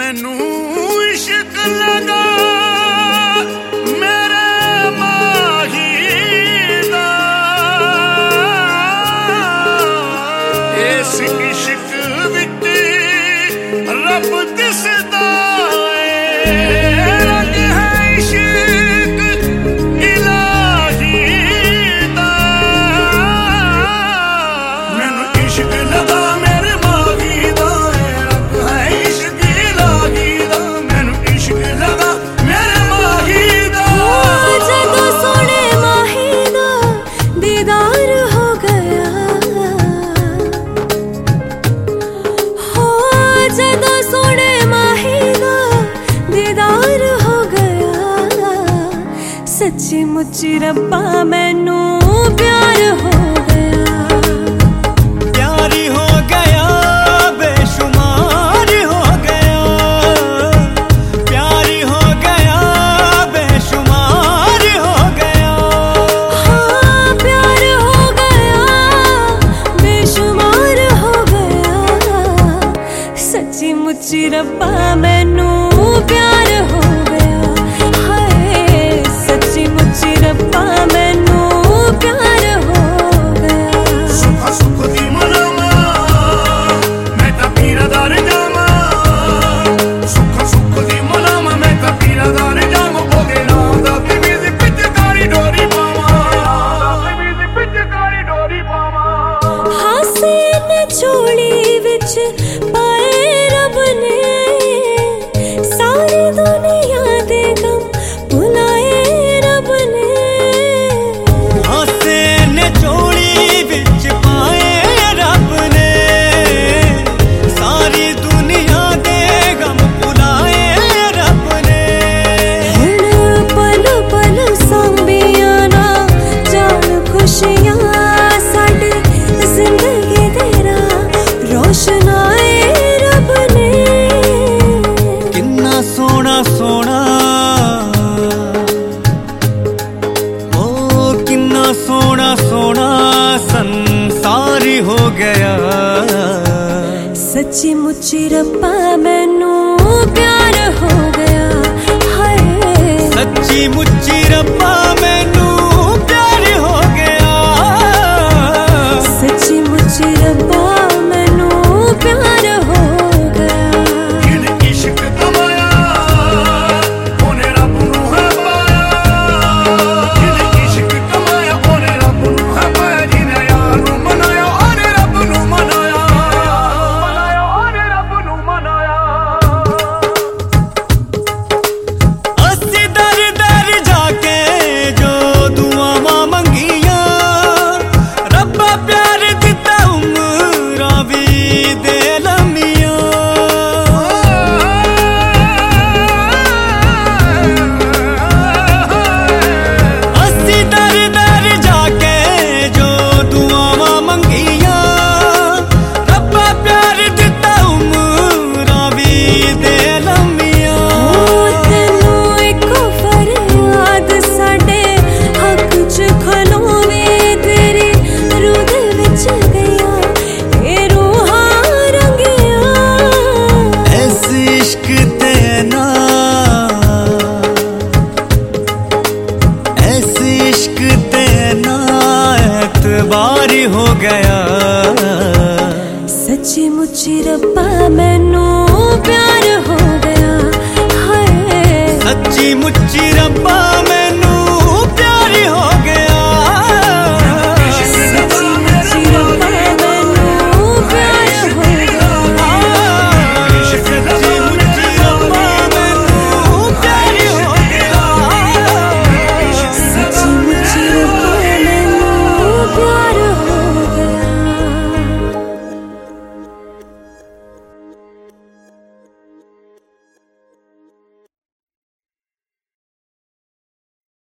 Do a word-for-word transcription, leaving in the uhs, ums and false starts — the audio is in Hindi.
मैनू इश्क लगा मेरे माही दा, इस इश्क विच रब दिसदा रंग है इश्क इलाही दा। मैनू इश्क लगा मेरे माही दा, रंग है इश्क इलाही दा। मैनू इश्क लगा मेरे माही दा। जदों सोने माही दा दीदार हो गया, हो जदों सोने माही दा दीदार हो गया। सच्ची मुच्ची रब्बा मैनू प्यार हो गया, प्यारी हो गया बेशुमार हो गया, प्यारी हो गया बेशुमार हो गया। हाँ प्यार हो गया बेशुमार हो गया। सच्ची मुच्ची रब्बा मैनू प्यार हो गया, हाय सच्ची मुच्ची रब्बा मैनू प्यार हो गया। सुख सुख दी मनावा मैं तां पीरदार जावां, सुख सुख दी मनावा मैं तां पीरदार जावां। ओदे नाम दा तेरी दी पिचकारी डोरी पावां, तेरी दी पिचकारी डोरी पावां। हासे ने झोली विच पाए रब ने, सारी दुनिया दे गम भुलाए रब ने। हासे ने झोली विच पाए रब ने, सारी दुनिया दे गम भुलाए रब ने। हुण पल पल सांभियां ना जान खुशियां, साडी जिंदगी तेरा रोशनाए रब ने। किन्ना सोना सोना ओ किन्ना सोना सोना संसारी हो गया। सच्ची मुच्ची रब्बा मैनू प्यार हो गया, हाय सच्ची मुच्ची रब्बा मैनू प्यार हो गया। सच्ची मुच्ची रब्बा मैनू प्यार हो गया। जिन इश्क कमाया ओने रब नूं है पाया, जिन इश्क कमाया ओने रब नूं है पाया। जिने यार नूं मनाया ओने रब नूं मनाया, मनाया ओने रब नूं मनाया। अस्सी दर दर जाके जो दुआवां मंगियां, रब्बा प्यार दिता उमरां भी दे लम्मियां। अस्सी दर दर जाके जो दुआवां मंगियां, रब्बा प्यार दिता उमरां भी दे लम्मियां। तैनू इको फरियाद साडे हक च खलोवे, तेरी रूह दे विच गया ए रूहां रंगियां। ऐस इश्क ते ना, ऐस इश्क ते ना एतबारी हो गया। सच्ची मुच्ची रब्बा मैनू प्यार हो गया, हाय सच्ची मुच्ची रब्बा